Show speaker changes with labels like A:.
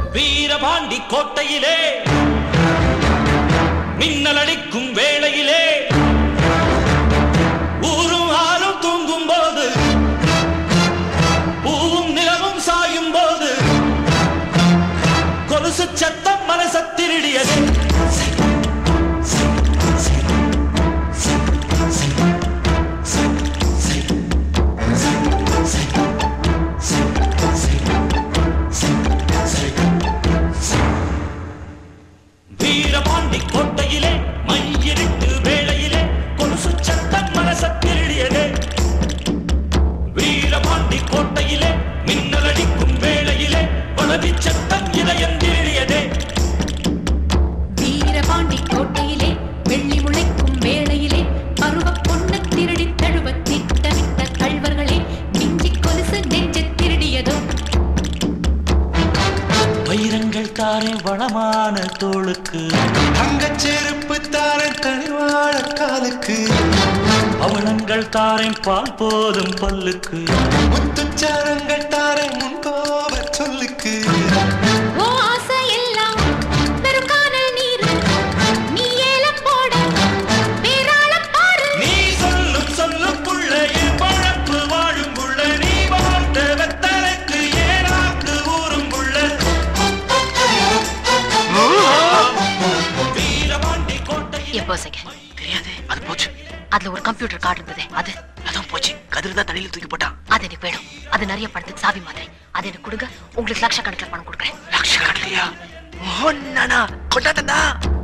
A: வீரபாண்டி கோட்டையிலே மின்னல் அடிக்கும் வேளையிலே ஊரும் ஆளும் தூங்கும் போது பூவும் நிலவும் சாயும் போது கொலுசு சத்தம் மனச திருடியது. வீரபாண்டி கோட்டையிலே மையிருட்டு வேளையிலே கொலுசு சத்தம் மனச திருடியதே. வீரபாண்டி கோட்டையிலே மின்னல் அடிக்கும் வேளையிலே வளவி சத்தம் இதயம் திருடியதே.
B: வீரபாண்டி கோட்டையிலே வெள்ளி முளைக்கும் வேளையிலே பருவ பொண்ணு திருடி தழுவ திட்டமிட்ட கள்வர்களே மிஞ்சி கொலுசு நெஞ்சு திருடியதோ.
A: வைரங்கள் தாரே வளமான தோளுக்கு
C: தங்கச் செருப்பு தாரே தனிவாழ காலுக்கு
A: அவலங்கள் தாரே பால் போதும் பல்லுக்கு
C: முத்துச்சாரங்கள் தாரே முன்கோப சொல்லுக்கு.
B: ஓ ஆசை எல்லாம் வெறும் கானல் நீர் நீ ஏலம் போட வேறாளம் பாரு.
A: நீ சொல்லும் சொல்லும் புள்ள என் பழப்பு வாழும் புள்ள நீ வாழ்ந்த வெத்தலைக்கு ஏனாக்கு ஊரும் புள்ள. வீரபாண்டி கோட்டையில்
D: எப்போ செகண்ட்
E: தெரியாது, அது போச்சு.
D: அதுல ஒரு கம்ப்யூட்டர் கார்டு இருந்தது,
E: அதான் போச்சு. கதிர் தான் தண்ணியில் தூக்கி போட்டான்.
D: அது எனக்கு வேணும். அது நிறைய பணத்துக்கு சாவி மாதிரி. அது எனக்கு கொடுங்க, உங்களுக்கு லட்சக்கணக்கில் பணம் கொடுக்குறேன்.
E: லட்சக்கணக்கிலையா? கொண்டாட்டா